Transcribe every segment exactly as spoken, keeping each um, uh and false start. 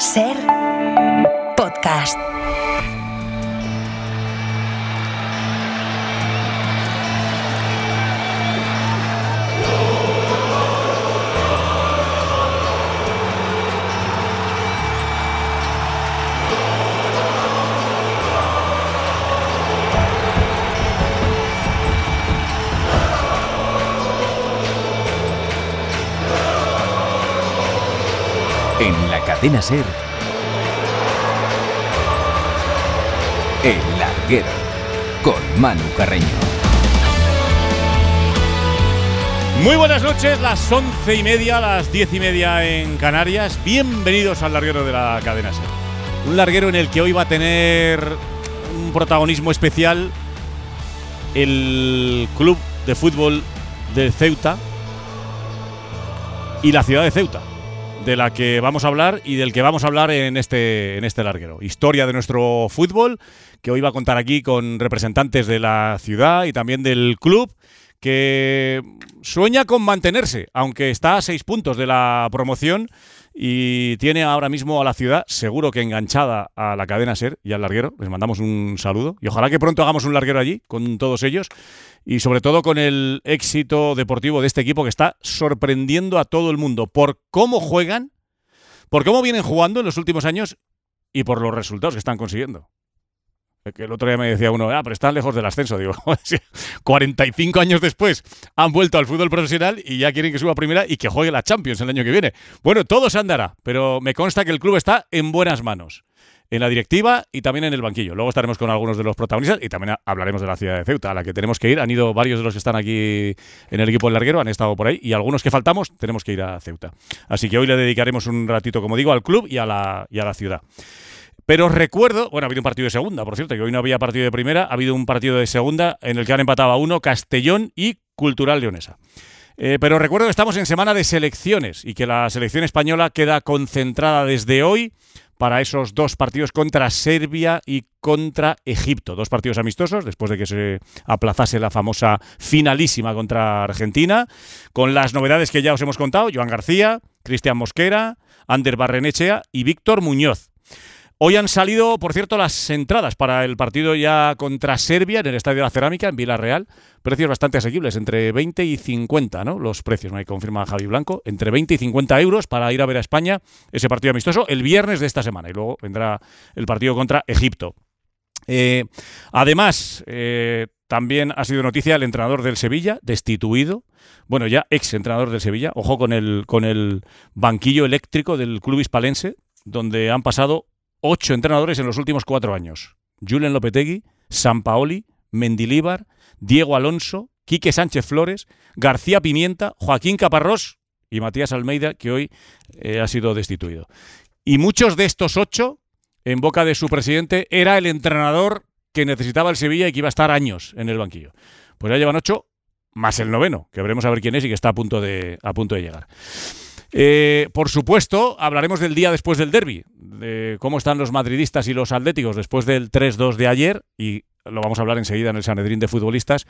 Ser podcast. En la cadena SER, El Larguero, con Manu Carreño. Muy buenas noches, las once y media, las diez y media en Canarias. Bienvenidos al Larguero de la cadena SER. Un larguero en el que hoy va a tener un protagonismo especial el Club de Fútbol de Ceuta y la ciudad de Ceuta, de la que vamos a hablar y del que vamos a hablar en este, en este larguero. Historia de nuestro fútbol, que hoy va a contar aquí con representantes de la ciudad y también del club, que sueña con mantenerse, aunque está a seis puntos de la promoción y tiene ahora mismo a la ciudad seguro que enganchada a la cadena SER y al larguero. Les mandamos un saludo y ojalá que pronto hagamos un larguero allí con todos ellos y sobre todo con el éxito deportivo de este equipo que está sorprendiendo a todo el mundo por cómo juegan, por cómo vienen jugando en los últimos años y por los resultados que están consiguiendo. Que el otro día me decía uno, ah, pero están lejos del ascenso. Digo, cuarenta y cinco años después han vuelto al fútbol profesional y ya quieren que suba a primera y que juegue la Champions el año que viene. Bueno, todo se andará, pero me consta que el club está en buenas manos, en la directiva y también en el banquillo. Luego estaremos con algunos de los protagonistas y también hablaremos de la ciudad de Ceuta, a la que tenemos que ir. Han ido varios de los que están aquí en el equipo del larguero, han estado por ahí, y algunos que faltamos tenemos que ir a Ceuta. Así que hoy le dedicaremos un ratito, como digo, al club y a la, y a la ciudad. Pero os recuerdo, bueno, ha habido un partido de segunda, por cierto, que hoy no había partido de primera, ha habido un partido de segunda en el que han empatado a uno Castellón y Cultural Leonesa. Eh, pero recuerdo que estamos en semana de selecciones y que la selección española queda concentrada desde hoy para esos dos partidos contra Serbia y contra Egipto. Dos partidos amistosos después de que se aplazase la famosa finalísima contra Argentina, con las novedades que ya os hemos contado: Joan García, Cristian Mosquera, Ander Barrenechea y Víctor Muñoz. Hoy han salido, por cierto, las entradas para el partido ya contra Serbia en el Estadio de la Cerámica, en Villarreal. Precios bastante asequibles, entre veinte y cincuenta, ¿no? Los precios, me confirma Javi Blanco, entre veinte y cincuenta euros para ir a ver a España ese partido amistoso el viernes de esta semana. Y luego vendrá el partido contra Egipto. Eh, además, eh, también ha sido noticia el entrenador del Sevilla, destituido. Bueno, ya ex entrenador del Sevilla. Ojo con el, con el banquillo eléctrico del club hispalense, donde han pasado ocho entrenadores en los últimos cuatro años. Julen Lopetegui, Sampaoli, Mendilibar, Diego Alonso, Quique Sánchez Flores, García Pimienta, Joaquín Caparrós y Matías Almeida, que hoy eh, ha sido destituido. Y muchos de estos ocho, en boca de su presidente, era el entrenador que necesitaba el Sevilla y que iba a estar años en el banquillo. Pues ya llevan ocho, más el noveno, que veremos a ver quién es y que está a punto de, a punto de llegar. Eh, por supuesto, hablaremos del día después del derbi, de cómo están los madridistas y los atléticos después del tres dos de ayer, y lo vamos a hablar enseguida en el Sanedrín de futbolistas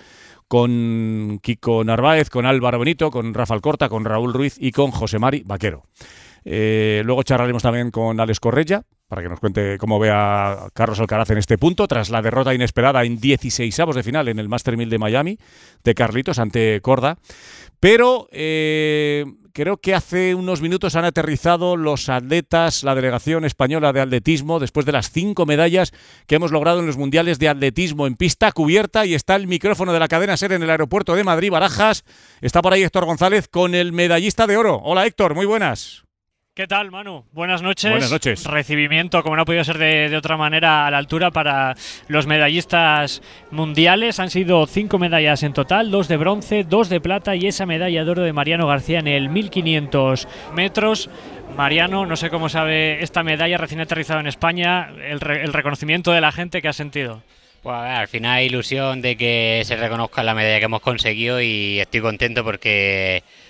con Kiko Narváez, con Álvaro Benito, con Rafa Alcorta, con Raúl Ruiz y con José Mari Vaquero. Eh, luego charlaremos también con Alex Correia para que nos cuente cómo ve a Carlos Alcaraz en este punto, tras la derrota inesperada en dieciseisavos de final en el Master mil de Miami de Carlitos ante Corda. Pero eh, creo que hace unos minutos han aterrizado los atletas, la delegación española de atletismo, después de las cinco medallas que hemos logrado en los mundiales de atletismo en pista cubierta, y está el micrófono de la cadena SER en el aeropuerto de Madrid, Barajas. Está por ahí Héctor González con el medallista de oro. Hola Héctor, muy buenas. ¿Qué tal, Manu? Buenas noches. Buenas noches. Recibimiento, como no ha podido ser de, de otra manera, a la altura para los medallistas mundiales. Han sido cinco medallas en total, dos de bronce, dos de plata y esa medalla de oro de Mariano García en el mil quinientos metros. Mariano, no sé cómo sabe esta medalla recién aterrizado en España, el, re, el reconocimiento de la gente que ha sentido. Pues a ver, al final ilusión de que se reconozca la medalla que hemos conseguido y estoy contento porque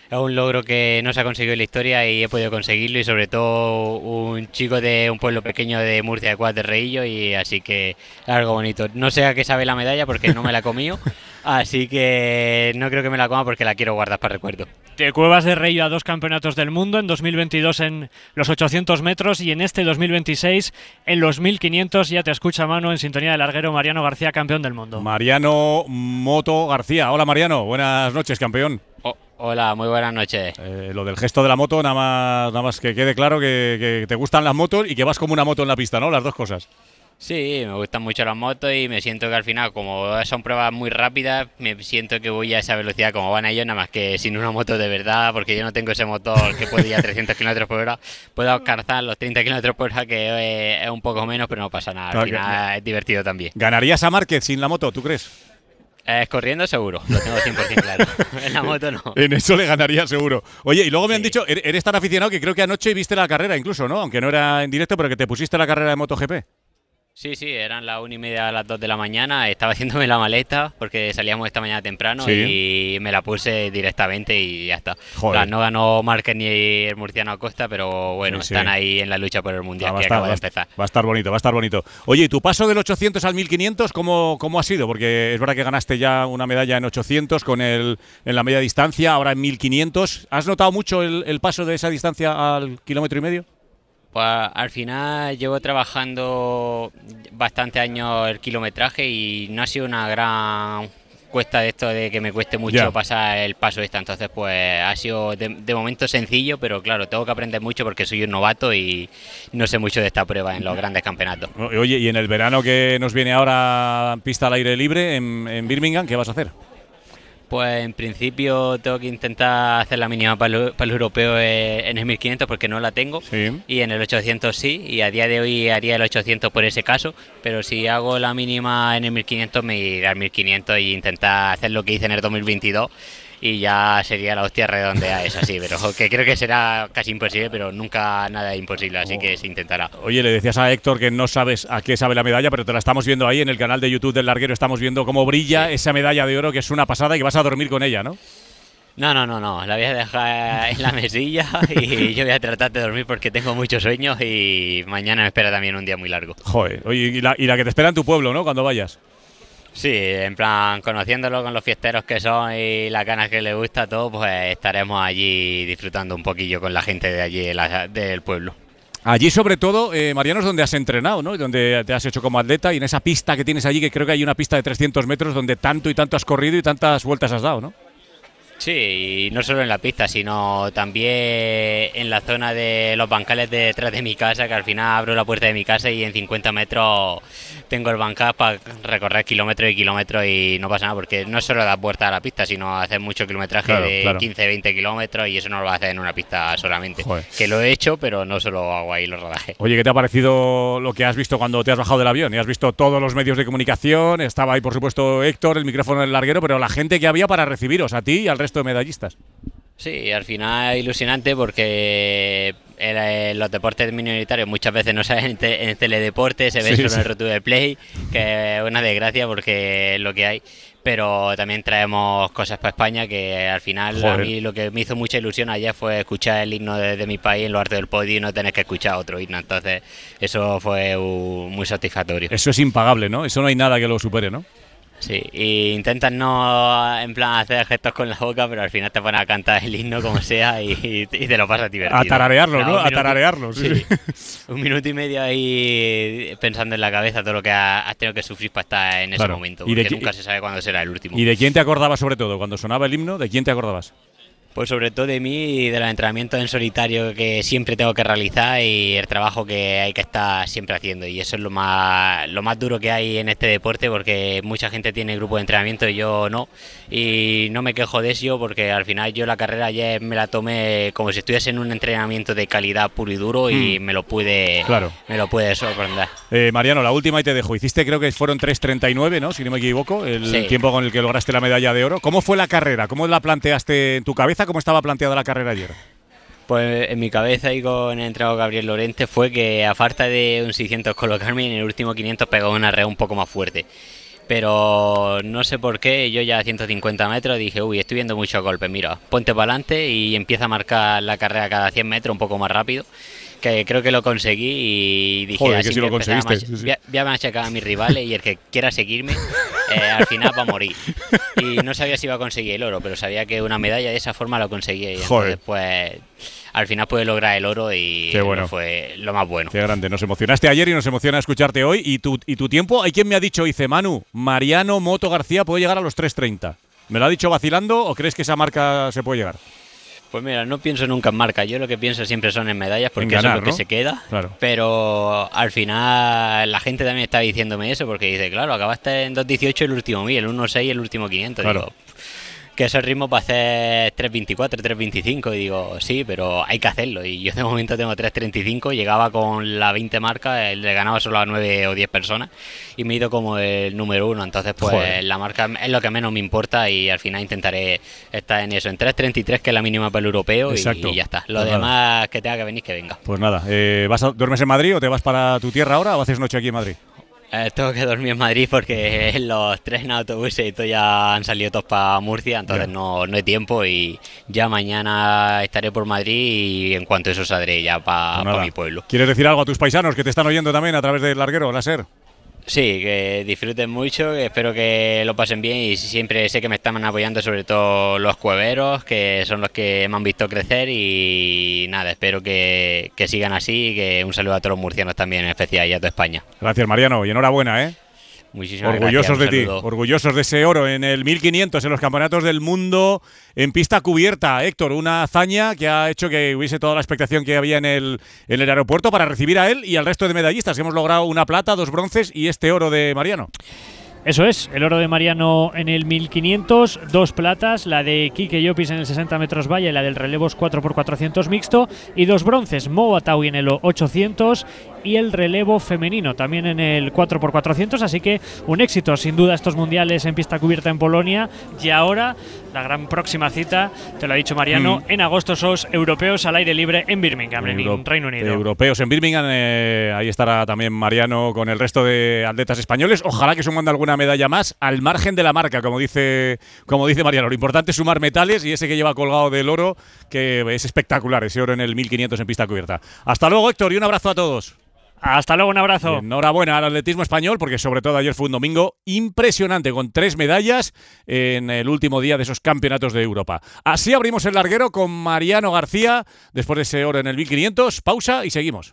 es un logro que no se ha conseguido en la historia y he podido conseguirlo, y sobre todo un chico de un pueblo pequeño de Murcia, de Cuadras de Reillo, y así que es algo bonito. No sé a qué sabe la medalla porque no me la he comido, así que no creo que me la coma porque la quiero guardar para recuerdo. De Cuevas de Reillo a dos campeonatos del mundo, en dos mil veintidós en los ochocientos metros y en este dos mil veintiséis en los mil quinientos. Ya te escucha Manu en sintonía de larguero, Mariano García, campeón del mundo. Mariano Moto García. Hola Mariano, buenas noches, campeón. Oh, hola, muy buenas noches. Eh, lo del gesto de la moto, nada más, nada más que quede claro que, que te gustan las motos y que vas como una moto en la pista, ¿no? Las dos cosas. Sí, me gustan mucho las motos y me siento que al final, como son pruebas muy rápidas, me siento que voy a esa velocidad como van ellos, nada más que sin una moto de verdad, porque yo no tengo ese motor que puede ir a trescientos kilómetros por hora. Puedo alcanzar los treinta kilómetros por hora, que es un poco menos, pero no pasa nada. Al Claro, final que- es divertido también. ¿Ganarías a Márquez sin la moto, tú crees? Eh, corriendo seguro, lo tengo cien por ciento claro. En la moto no. En eso le ganaría seguro. Oye, y luego me han Sí. dicho, er- eres tan aficionado que creo que anoche viste la carrera incluso, ¿no? Aunque no era en directo, pero que te pusiste la carrera de MotoGP. Sí, sí, eran las una y media a las dos de la mañana, estaba haciéndome la maleta porque salíamos esta mañana temprano Sí. y me la puse directamente y ya está. Joder. Plan, no ganó Márquez ni el murciano Acosta, pero bueno, Sí, sí. están ahí en la lucha por el Mundial, Ah, va, a que estar, acaba va, de a- empezar. va a estar bonito, va a estar bonito. Oye, ¿y tu paso del ochocientos al mil quinientos cómo, cómo ha sido? Porque es verdad que ganaste ya una medalla en ochocientos con el, en la media distancia, ahora en mil quinientos. ¿Has notado mucho el, el paso de esa distancia al kilómetro y medio? Pues al final llevo trabajando bastante años el kilometraje y no ha sido una gran cuesta de esto de que me cueste mucho Ya. pasar el paso esta, entonces pues ha sido de, de momento sencillo, pero claro, tengo que aprender mucho porque soy un novato y no sé mucho de esta prueba en los grandes campeonatos. O- Oye, y en el verano que nos viene ahora, pista al aire libre en, en Birmingham, ¿qué vas a hacer? Pues en principio tengo que intentar hacer la mínima para el, para el europeo eh, en el mil quinientos porque no la tengo. Sí. Y en el ochocientos sí, y a día de hoy haría el ochocientos por ese caso, pero si hago la mínima en el mil quinientos me iré al mil quinientos e intentar hacer lo que hice en el dos mil veintidós y ya sería la hostia redondeada, es así, pero que creo que será casi imposible, pero nunca nada imposible, así que se intentará. Oye, le decías a Héctor que no sabes a qué sabe la medalla, pero te la estamos viendo ahí en el canal de YouTube del Larguero, estamos viendo cómo brilla esa medalla de oro, que es una pasada y que vas a dormir con ella, ¿no? No, no, no, no, la voy a dejar en la mesilla y yo voy a tratar de dormir porque tengo muchos sueños y mañana me espera también un día muy largo. Joder, oye, y la, y la que te espera en tu pueblo, ¿no? Cuando vayas. Sí, en plan, conociéndolo con los fiesteros que son y las ganas que les gusta todo, pues estaremos allí disfrutando un poquillo con la gente de allí, de la- del pueblo. Allí, sobre todo, eh, Mariano, es donde has entrenado, ¿no? Y donde te has hecho como atleta y en esa pista que tienes allí, que creo que hay una pista de trescientos metros donde tanto y tanto has corrido y tantas vueltas has dado, ¿no? Sí, y no solo en la pista, sino también en la zona de los bancales de detrás de mi casa, que al final abro la puerta de mi casa y en cincuenta metros tengo el bancal para recorrer kilómetros y kilómetros y no pasa nada, porque no es solo dar vuelta a la pista, sino hacer mucho kilometraje Claro, de claro. quince, veinte kilómetros y eso no lo vas a hacer en una pista solamente. Joder. Que lo he hecho, pero no solo hago ahí los rodajes. Oye, ¿qué te ha parecido lo que has visto cuando te has bajado del avión? Y has visto todos los medios de comunicación, estaba ahí, por supuesto, Héctor, el micrófono del Larguero, pero la gente que había para recibiros, a ti y al resto de medallistas. Sí, al final es ilusionante porque el- el- los deportes minoritarios muchas veces no salen en, te- en teledeporte, se ve Sí, solo sí. en el Roto del Play, que es una desgracia porque es lo que hay. Pero también traemos cosas para España que al final Joder. a mí lo que me hizo mucha ilusión ayer fue escuchar el himno de, de mi país en lo alto del podio y no tener que escuchar otro himno. Entonces eso fue uh, muy satisfactorio. Eso es impagable, ¿no? Eso no hay nada que lo supere, ¿no? Sí, y intentas no en plan hacer gestos con la boca, pero al final te pones a cantar el himno como sea y, y te lo pasas divertido. A tararearlo, Nada, ¿no? un A minuto- tararearlo, sí. sí. Un minuto y medio ahí pensando en la cabeza todo lo que ha- has tenido que sufrir para estar en ese Claro. momento, ¿Y de porque qué- nunca se sabe cuándo será el último. ¿Y de quién te acordabas sobre todo? Cuando sonaba el himno, ¿de quién te acordabas? Pues sobre todo de mí y de los entrenamientos en solitario que siempre tengo que realizar y el trabajo que hay que estar siempre haciendo. Y eso es lo más, lo más duro que hay en este deporte porque mucha gente tiene grupo de entrenamiento y yo no. Y no me quejo de eso porque al final yo la carrera ayer me la tomé como si estuviese en un entrenamiento de calidad puro y duro y Mm. me lo pude, Claro. me lo pude sorprender. Eh, Mariano, la última y te dejo. Hiciste, creo que fueron tres treinta y nueve, ¿no? Si no me equivoco, el Sí. tiempo con el que lograste la medalla de oro. ¿Cómo fue la carrera? ¿Cómo la planteaste en tu cabeza? ¿Cómo estaba planteada la carrera ayer? Pues en mi cabeza y con el entrenador Gabriel Lorente fue que a falta de un seiscientos colocarme en el último quinientos pegaba una red un poco más fuerte. pero no sé por qué, yo ya a ciento cincuenta metros dije, uy, estoy viendo muchos golpes, mira, ponte para adelante y empieza a marcar la carrera cada cien metros un poco más rápido, que creo que lo conseguí y dije, Joder, así que si lo conseguiste. a, Sí, sí. voy, a, voy a machacar a mis rivales y el que quiera seguirme, eh, al final va a morir. Y no sabía si iba a conseguir el oro, pero sabía que una medalla de esa forma lo conseguía y Joder. entonces pues al final pude lograr el oro y Qué bueno. fue lo más bueno. Qué grande, nos emocionaste ayer y nos emociona escucharte hoy. ¿Y tu, y tu tiempo? Hay quien me ha dicho, dice, Manu, Mariano Moto García puede llegar a los tres treinta. ¿Me lo ha dicho vacilando o crees que esa marca se puede llegar? Pues mira, no pienso nunca en marca, yo lo que pienso siempre son en medallas porque En ganar, eso es lo que ¿no? se queda, Claro. pero al final la gente también está diciéndome eso porque dice, claro, acabaste en dos dieciocho el último mil, el uno seis el último quinientos, Claro. digo, que ese ritmo para hacer tres veinticuatro, tres veinticinco y digo, sí, pero hay que hacerlo y yo de momento tengo tres treinta y cinco, llegaba con la veinte marca, le ganaba solo a nueve o diez personas y me he ido como el número uno, entonces pues Joder. la marca es lo que menos me importa y al final intentaré estar en eso, en tres treinta y tres que es la mínima para el europeo. Exacto. y, y ya está, lo Pues nada. demás que tenga que venir que venga. Pues nada, eh, ¿vas a, ¿duermes en Madrid o te vas para tu tierra ahora o haces noche aquí en Madrid? Eh, tengo que dormir en Madrid porque los tres en autobuses y todo ya han salido todos para Murcia, entonces Ya. no, no hay tiempo y ya mañana estaré por Madrid y en cuanto a eso saldré ya para Pues nada. mi pueblo. ¿Quieres decir algo a tus paisanos que te están oyendo también a través del larguero, láser? Sí, que disfruten mucho, que espero que lo pasen bien y siempre sé que me están apoyando sobre todo los cueveros, que son los que me han visto crecer y nada, espero que, que sigan así y que un saludo a todos los murcianos también en especial y a toda España. Gracias, Mariano, y enhorabuena, ¿eh? Muchísimas Orgullosos gracias, de un ti, saludo. orgullosos de ese oro en el mil quinientos en los campeonatos del mundo en pista cubierta. Héctor, una hazaña que ha hecho que hubiese toda la expectación que había en el, en el aeropuerto para recibir a él y al resto de medallistas. Hemos logrado una plata, dos bronces y este oro de Mariano. Eso es, el oro de Mariano en el mil quinientos, dos platas, la de Quique Llopis en el sesenta metros valla y la del relevos cuatro por cuatrocientos mixto, y dos bronces, Mo Ataui en el ochocientos y el relevo femenino también en el cuatro por cuatrocientos, así que un éxito sin duda estos mundiales en pista cubierta en Polonia. Y ahora la gran próxima cita, te lo ha dicho Mariano, Mm. en agosto esos europeos al aire libre en Birmingham, en Euro- Reino Unido. Europeos en Birmingham, eh, ahí estará también Mariano con el resto de atletas españoles. Ojalá que sumando alguna medalla más al margen de la marca, como dice, como dice Mariano. Lo importante es sumar metales y ese que lleva colgado del oro, que es espectacular, ese oro en el mil quinientos en pista cubierta. Hasta luego, Héctor, y un abrazo a todos. Hasta luego, un abrazo. Y enhorabuena al atletismo español, porque sobre todo ayer fue un domingo impresionante, con tres medallas en el último día de esos campeonatos de Europa. Así abrimos el larguero con Mariano García, después de ese oro en el mil quinientos. Pausa y seguimos.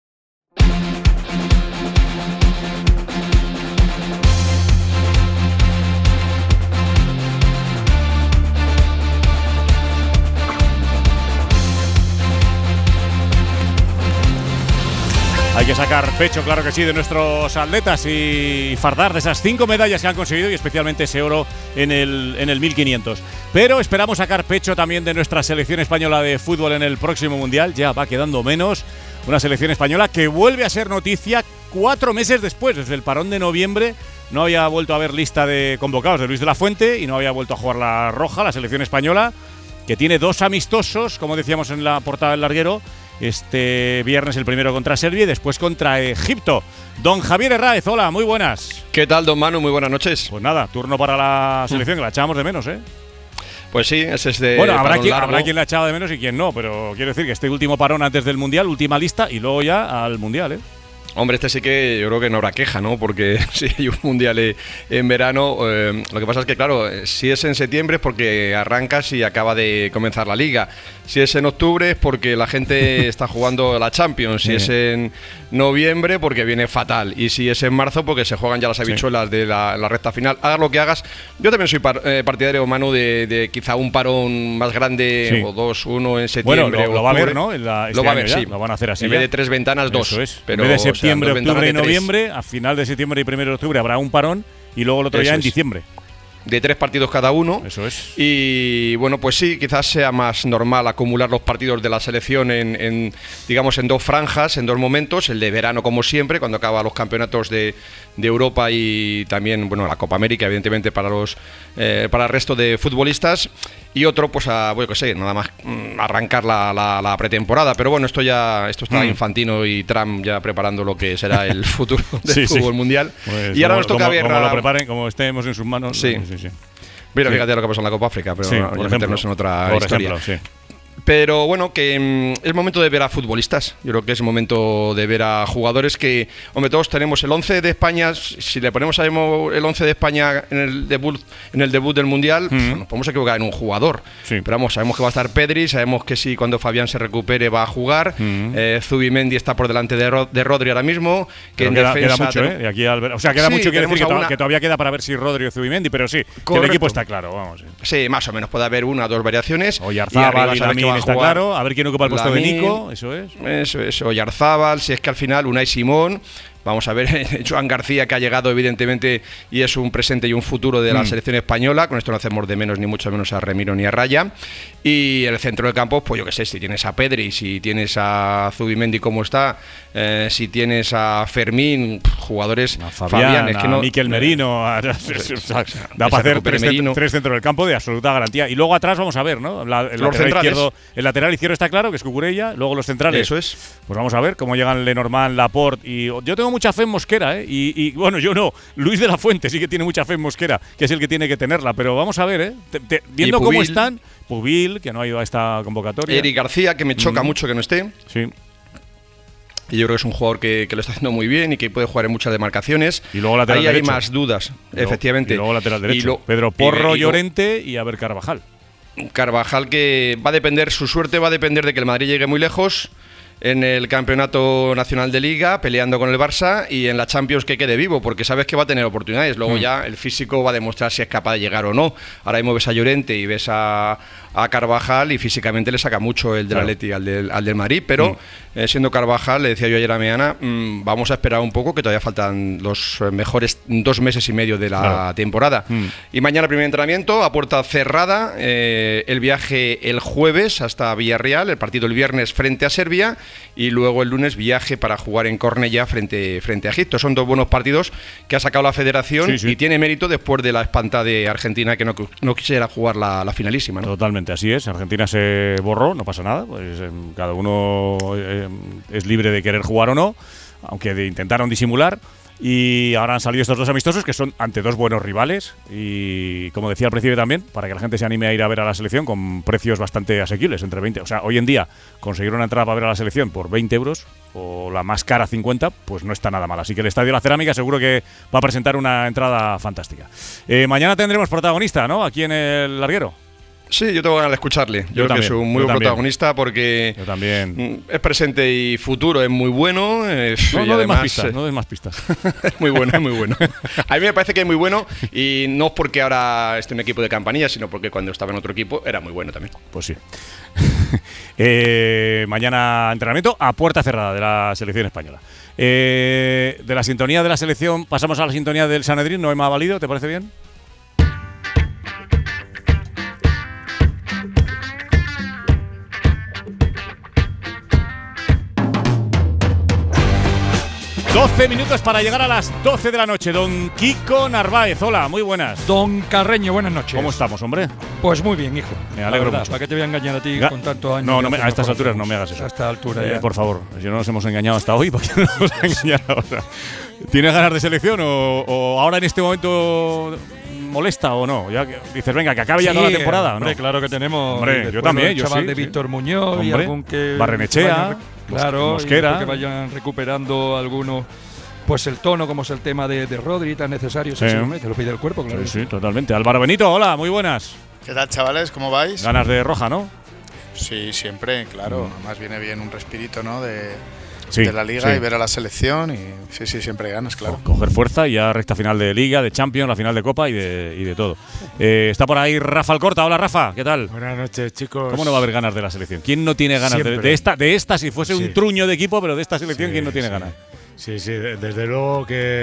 Hay que sacar pecho, claro que sí, de nuestros atletas y fardar de esas cinco medallas que han conseguido y especialmente ese oro en el, en el mil quinientos. Pero esperamos sacar pecho también de nuestra selección española de fútbol en el próximo Mundial. Ya va quedando menos. Una selección española que vuelve a ser noticia cuatro meses después, desde el parón de noviembre. No había vuelto a haber lista de convocados de Luis de la Fuente y no había vuelto a jugar la roja, la selección española, que tiene dos amistosos, como decíamos en la portada del larguero. Este viernes el primero contra Serbia y después contra Egipto. Don Javier Herráez, hola, muy buenas. ¿Qué tal, don Manu? Muy buenas noches. Pues nada, turno para la selección, que la echábamos de menos, ¿eh? Pues sí, ese es de Bueno, habrá parón quien, largo. habrá quien la echaba de menos y quien no, pero quiero decir que este último parón antes del Mundial, última lista y luego ya al Mundial, ¿eh? Hombre, este sí que yo creo que no habrá queja, ¿no? Porque si hay un mundial eh, en verano, eh, lo que pasa es que, claro, eh, si es en septiembre es porque arrancas y acaba de comenzar la liga. Si es en octubre es porque la gente está jugando la Champions. Si Sí. es en noviembre porque viene fatal. Y si es en marzo porque se juegan ya las habichuelas de la, la recta final. Hagas lo que hagas. Yo también soy par- eh, partidario, Manu, de, de quizá un parón más grande Sí. o dos, uno en septiembre. Bueno, lo, lo va a octubre. haber, ¿no? En la- este lo va a año haber, ya, sí. Lo van a hacer así. En ya. vez de tres ventanas, dos. Eso es. Pero, en vez de o sea, septiembre, dos ventanas octubre y de tres. noviembre, a final de septiembre y primero de octubre habrá un parón y luego el otro Eso ya en es. diciembre. de tres partidos cada uno. Eso es. Y bueno, pues sí, quizás sea más normal acumular los partidos de la selección en, en digamos, en dos franjas, en dos momentos, el de verano como siempre, cuando acaba los campeonatos de, de Europa y también, bueno, la Copa América, evidentemente, para los eh, para el resto de futbolistas, y otro, pues a, bueno, que sé, nada más mm, arrancar la, la, la pretemporada. Pero bueno, esto ya esto está mm. Infantino y Trump ya preparando lo que será el futuro del sí, fútbol sí. mundial. Pues y ahora como, nos toca como, ver... Como lo preparen, como estemos en sus manos. Sí. sí, sí. Mira, sí. fíjate lo que pasó en la Copa África, pero sí, no, por ya ejemplo, meternos en otra por historia. Ejemplo, sí. Pero bueno, que mmm, es momento de ver a futbolistas. Yo creo que es momento de ver a jugadores que, hombre, todos tenemos el once de España. Si le ponemos a el once de España en el debut, en el debut del Mundial, mm. pues nos podemos equivocar en un jugador. Sí. Pero vamos, sabemos que va a estar Pedri, sabemos que si cuando Fabián se recupere va a jugar. Mm. Eh, Zubimendi está por delante de, Rod de Rodri ahora mismo. Que en queda, defensa queda mucho, de... ¿eh? Y aquí al... O sea, queda sí, mucho, quiere decir que, una... to que todavía queda para ver si Rodri o Zubimendi, pero sí, que el equipo está claro, vamos. Sí, más o menos puede haber una o dos variaciones. Oyarzábal y Lamine está claro, a ver quién ocupa el puesto de Nico, eso es. Eso es, Oyarzábal, si es que al final Unai Simón, vamos a ver, Joan García, que ha llegado evidentemente y es un presente y un futuro de la mm. selección española. Con esto no hacemos de menos ni mucho menos a Remiro ni a Raya. Y el centro del campo, pues yo qué sé, si tienes a Pedri, si tienes a Zubimendi como está, eh, si tienes a Fermín, jugadores a Fabián, Fabián es que no, a Miquel Merino, a, o sea, da para hacer tres, centro, tres centros del campo de absoluta garantía. Y luego atrás vamos a ver, ¿no? La, el, lateral izquierdo, el lateral izquierdo está claro, que es Cucurella. Luego los centrales. Eso es. Pues vamos a ver cómo llegan Lenormand, Laporte. Y yo tengo mucha fe en Mosquera, ¿eh? Y, y bueno, yo no. Luis de la Fuente sí que tiene mucha fe en Mosquera, que es el que tiene que tenerla. Pero vamos a ver, ¿eh? Te, te, viendo cómo están. Pubil, que no ha ido a esta convocatoria. Eric García, que me choca mm. mucho que no esté. Sí. Y yo creo que es un jugador que, que lo está haciendo muy bien y que puede jugar en muchas demarcaciones. Y luego lateral Ahí derecho. hay más dudas, y luego, efectivamente. Y luego lateral derecho. Lo, Pedro Porro, y, y, Llorente y a ver Carvajal. Carvajal, que va a depender, su suerte va a depender de que el Madrid llegue muy lejos en el Campeonato Nacional de Liga, peleando con el Barça, y en la Champions que quede vivo, porque sabes que va a tener oportunidades. Luego mm. ya el físico va a demostrar si es capaz de llegar o no. Ahora mismo ves a Llorente y ves a, a Carvajal y físicamente le saca mucho el del claro. Atleti al del, al del Madrid, pero mm. eh, siendo Carvajal, le decía yo ayer a Meana, mmm, vamos a esperar un poco, que todavía faltan los mejores dos meses y medio de la claro. temporada. Mm. Y mañana primer entrenamiento a puerta cerrada, eh, el viaje el jueves hasta Villarreal, el partido el viernes frente a Serbia, y luego el lunes viaje para jugar en Cornellá frente, frente a Egipto. Son dos buenos partidos que ha sacado la federación sí, sí. y tiene mérito después de la espanta de Argentina, que no, no quisiera jugar la, la finalísima, ¿no? Totalmente, así es. Argentina se borró, no pasa nada, pues eh, cada uno eh, es libre de querer jugar o no, aunque de, intentaron disimular. Y ahora han salido estos dos amistosos que son ante dos buenos rivales y, como decía al principio también, para que la gente se anime a ir a ver a la selección con precios bastante asequibles, entre veinte. O sea, hoy en día conseguir una entrada para ver a la selección por veinte euros o la más cara cincuenta, pues no está nada mal. Así que el Estadio La Cerámica seguro que va a presentar una entrada fantástica. Eh, mañana tendremos protagonista, ¿no? Aquí en el Larguero. Sí, yo tengo ganas de escucharle. Yo, yo creo también, que es un muy buen también. protagonista porque yo también. es presente y futuro, es muy bueno. Es, no, y no además, des más pistas, no des más pistas. Es muy bueno, es muy bueno. A mí me parece que es muy bueno y no es porque ahora esté en un equipo de campanilla, sino porque cuando estaba en otro equipo era muy bueno también. Pues sí. eh, mañana entrenamiento a puerta cerrada de la selección española. Eh, de la sintonía de la selección pasamos a la sintonía del Sanedrín. ¿No me ha valido? ¿Te parece bien? doce minutos para llegar a las doce de la noche. Don Kiko Narváez, hola, muy buenas. Don Carreño, buenas noches. ¿Cómo estamos, hombre? Pues muy bien, hijo. Me alegro verdad, mucho. ¿Para qué te voy a engañar a ti Ga con tanto años? No, no me, a estas alturas no me hagas eso. A esta altura eh, ya. Por favor, si no nos hemos engañado hasta hoy, ¿por qué no nos vamos a engañar ahora? ¿Tienes ganas de selección o, o ahora en este momento molesta o no? Ya que dices, venga, que acabe ya sí, toda la temporada. Hombre, ¿no? Claro que tenemos. Hombre, yo también, el yo chaval sí. de sí. Víctor Muñoz hombre, y algún que. Barrenechea, claro, Mosquera. Y que vayan recuperando algunos. Pues el tono, como es el tema de, de Rodri, tan necesario, sí, sí, hombre, te lo pide el cuerpo, claro. Sí, sí, totalmente. Álvaro Benito, hola, muy buenas. ¿Qué tal, chavales? ¿Cómo vais? Ganas de roja, ¿no? Sí, siempre, claro. Mm. Además viene bien un respirito, ¿no? De, sí, de la Liga sí. y ver a la selección y sí, sí, siempre ganas, claro. Coger fuerza y ya recta final de Liga, de Champions, la final de Copa y de, y de todo. Eh, está por ahí Rafa Alcorta. Hola, Rafa, ¿qué tal? Buenas noches, chicos. ¿Cómo no va a haber ganas de la selección? ¿Quién no tiene ganas de, de esta? De esta, si fuese sí. un truño de equipo, pero de esta selección, sí, ¿quién no tiene sí. ganas? Sí, sí, desde luego que,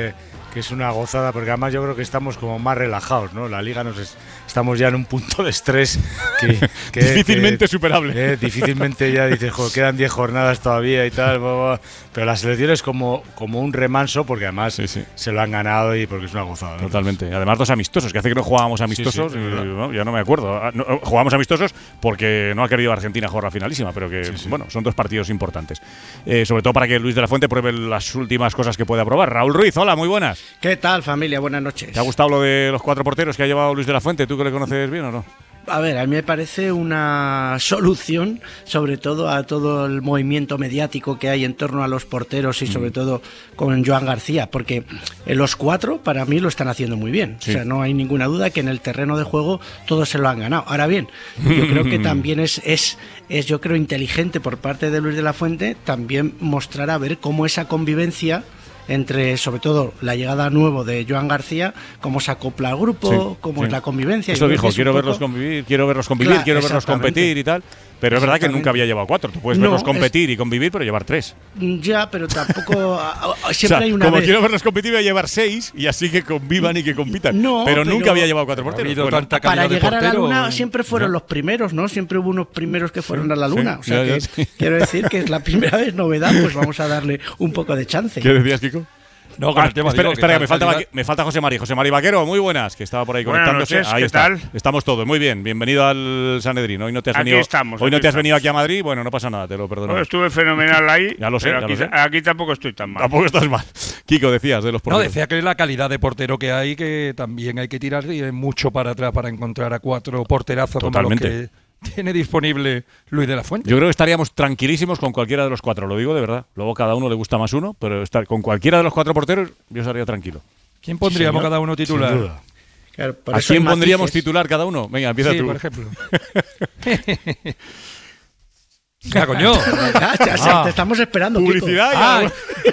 que es una gozada, porque además yo creo que estamos como más relajados, ¿no? La Liga nos es, estamos ya en un punto de estrés que, que difícilmente que, superable. Eh, difícilmente ya dices, joder, quedan diez jornadas todavía y tal, bla, bla. Pero la selección es como, como un remanso, porque además sí, sí. se lo han ganado y porque es una gozada, ¿no? Totalmente. Además, dos amistosos, que hace que no jugábamos amistosos, sí, sí, y, no, ya no me acuerdo. No, jugábamos amistosos porque no ha querido Argentina jugar la finalísima, pero que, sí, sí. bueno, son dos partidos importantes. Eh, sobre todo para que Luis de la Fuente pruebe las últimas cosas que pueda probar. Raúl Ruiz, hola, muy buenas. ¿Qué tal, familia? Buenas noches. ¿Te ha gustado lo de los cuatro porteros que ha llevado Luis de la Fuente? ¿Tú que le conoces bien o no? A ver, a mí me parece una solución, sobre todo a todo el movimiento mediático que hay en torno a los porteros y sobre todo con Joan García, porque los cuatro para mí lo están haciendo muy bien. Sí. O sea, no hay ninguna duda que en el terreno de juego todos se lo han ganado. Ahora bien, yo creo que también es, es, es yo creo, inteligente por parte de Luis de la Fuente también mostrar a ver cómo esa convivencia entre, sobre todo, la llegada nuevo de Joan García, cómo se acopla al grupo, sí, cómo sí. es la convivencia. Eso dijo, quiero poco... verlos convivir, quiero verlos convivir, claro, quiero verlos competir y tal. Pero es verdad que nunca había llevado cuatro. Tú puedes no, verlos competir es... y convivir, pero llevar tres. Ya, pero tampoco… siempre o sea, hay una como vez. quiero verlos competir, voy a llevar seis y así que convivan y que compitan. No, pero, pero nunca había llevado cuatro porteros. Bueno, tanta para llegar a la Luna siempre fueron ¿no? los primeros, ¿no? Siempre hubo unos primeros que fueron sí, a la Luna. Sí, o sea, ya, que ya, sí. quiero decir que es la primera vez novedad, pues vamos a darle un poco de chance. ¿Qué decías, Kiko? No, con ah, el tema espera, digo, espera que me, falta, calidad... me falta José Mari. José Mari Vaquero, muy buenas, que estaba por ahí buenas conectándose. Noches, ahí ¿qué está. Tal? Estamos todos. Muy bien, bienvenido al Sanedrín. Hoy no te has aquí venido. Estamos, hoy aquí no te has estamos. venido aquí a Madrid. Bueno, no pasa nada, te lo perdono. No, estuve fenomenal ahí. Ya lo sé, pero ya aquí, lo sé. aquí tampoco estoy tan mal. Tampoco estás mal. Kiko, decías de los porteros. No, decía que la calidad de portero que hay, que también hay que tirar mucho para atrás para encontrar a cuatro porterazos Totalmente. como los que tiene disponible Luis de la Fuente. Yo creo que estaríamos tranquilísimos con cualquiera de los cuatro, lo digo de verdad. Luego cada uno le gusta más uno, pero estar con cualquiera de los cuatro porteros yo estaría tranquilo. ¿Quién pondríamos sí, cada uno titular? Sin duda. Claro, ¿a quién pondríamos matices. titular cada uno? Venga, empieza sí, tú. por ejemplo. ¡Ya, coño! Ya, ya, ya, te estamos esperando, Publicidad. Ah.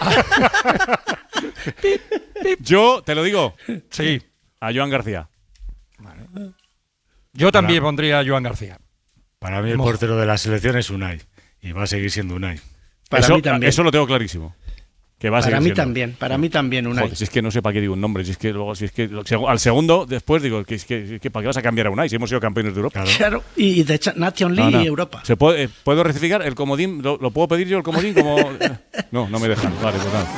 Yo te lo digo. Sí. A Joan García. Vale. Yo también Para, pondría a Joan García. Para mí el Hemos. portero de la selección es Unai. Y va a seguir siendo Unai. Para eso, mí también. Eso lo tengo clarísimo. Que va a para mí siendo. también, para mí también Unai. Joder, si es que no sé para qué digo un nombre, si es que luego, si es que al segundo, después digo, que es que, que para qué vas a cambiar a Unai si hemos sido campeones de Europa. Claro, claro. Y de Nation League no, no. y Europa. ¿Se puede, eh, ¿Puedo rectificar el comodín? ¿Lo, ¿Lo puedo pedir yo el comodín? Como no, no me dejan. Vale, pues nada.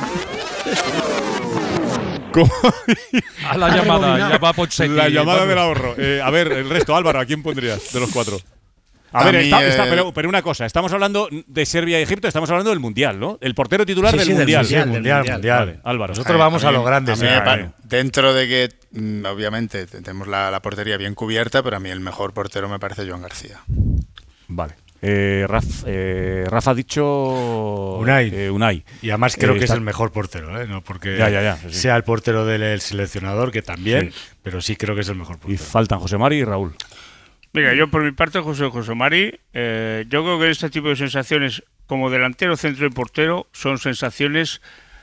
A la llamada, ya va Pochettino. La llamada del ahorro. Eh, a ver, el resto, Álvaro, ¿a quién pondrías de los cuatro? A, a ver, mí, está, eh, está, pero, pero una cosa, estamos hablando de Serbia y Egipto, estamos hablando del Mundial, ¿no? El portero titular sí, del, sí, mundial. del Mundial. Mundial, del mundial. Vale, Álvaro. Nosotros a vamos mí, a lo grande. A mí, ¿sí? pa, dentro de que, mm, obviamente, tenemos la, la portería bien cubierta, pero a mí el mejor portero me parece Joan García. Vale. Eh, Raf, eh, Rafa ha dicho Unai. Eh, Unai. Y además creo eh, que está... es el mejor portero, ¿eh? No porque ya, ya, ya, sí, sí. sea el portero del seleccionador, que también, sí. pero sí creo que es el mejor portero. Y faltan José Mari y Raúl. Mira, yo por mi parte, José José Mari, eh, yo creo que este tipo de sensaciones como delantero, centro y portero son sensaciones